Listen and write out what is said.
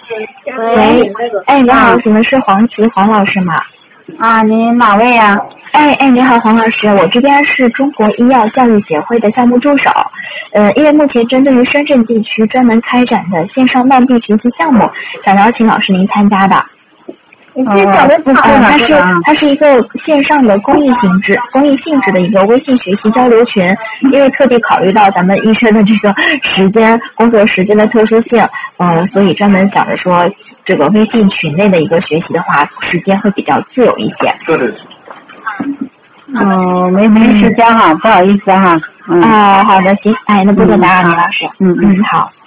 喂，哎，你好，请问是黄琦黄老师吗？ 啊，您哪位呀？ 你好，黄老师，我这边是中国医药教育协会的项目助手，因为目前针对于深圳地区专门开展的线上慢病学习项目，想邀请老师您参加的。它是一个线上的公益性质的一个微信学习交流群，因为特地考虑到咱们医生的这个工作时间的特殊性，所以专门想着说这个微信群内的一个学习的话，时间会比较自由一些。 对。 没时间哈，不好意思哈。 好的，行，那不多打扰您老师。好。